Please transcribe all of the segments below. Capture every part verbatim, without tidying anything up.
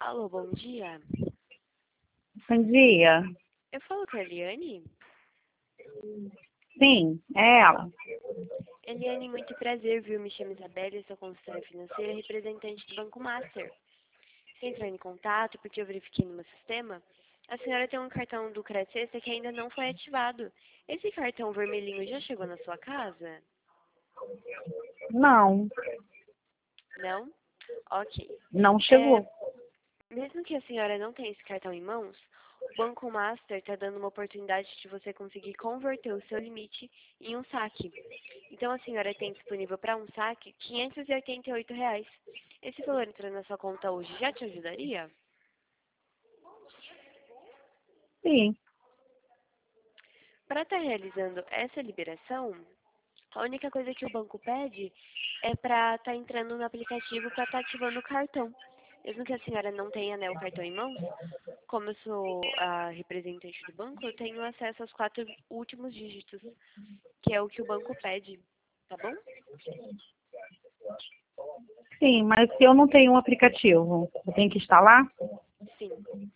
Alô, bom dia. Bom dia. Eu falo com a Eliane? Sim, é ela. Eliane, muito prazer, viu? Me chamo Isabela, eu sou consultora financeira e representante do Banco Master. Você entrou em contato porque eu verifiquei no meu sistema. A senhora tem um cartão do Crescesta que ainda não foi ativado. Esse cartão vermelhinho já chegou na sua casa? Não, Não? Ok. não É, chegou. mesmo que a senhora não tenha esse cartão em mãos, o Banco Master está dando uma oportunidade de você conseguir converter o seu limite em um saque. Então a senhora tem disponível para um saque quinhentos e oitenta e oito reais. Esse valor entrando na sua conta hoje já te ajudaria? Sim. Para estar realizando essa liberação, a única coisa que o banco pede é para estar entrando no aplicativo para estar ativando o cartão. Mesmo que a senhora não tenha, né, o cartão em mãos, como eu sou a representante do banco, eu tenho acesso aos quatro últimos dígitos, que é o que o banco pede, tá bom? Sim, mas se eu não tenho um aplicativo, eu tenho que instalar? Sim.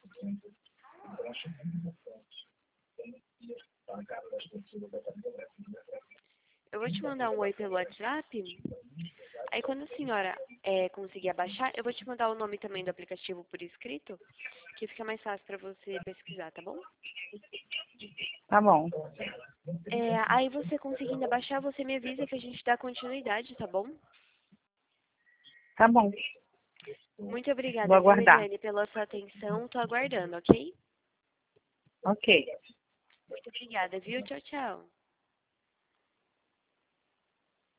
Eu vou te mandar um oi pelo WhatsApp. Aí quando a senhora é, conseguir abaixar, eu vou te mandar o nome também do aplicativo por escrito, que fica mais fácil para você pesquisar, tá bom? Tá bom. É, aí você conseguindo abaixar, você me avisa que a gente dá continuidade, tá bom? Tá bom. Muito Vou obrigada, viu, aguardar. Eliane, pela sua atenção. Tô aguardando, ok? Ok. Muito obrigada, viu? Tchau, tchau.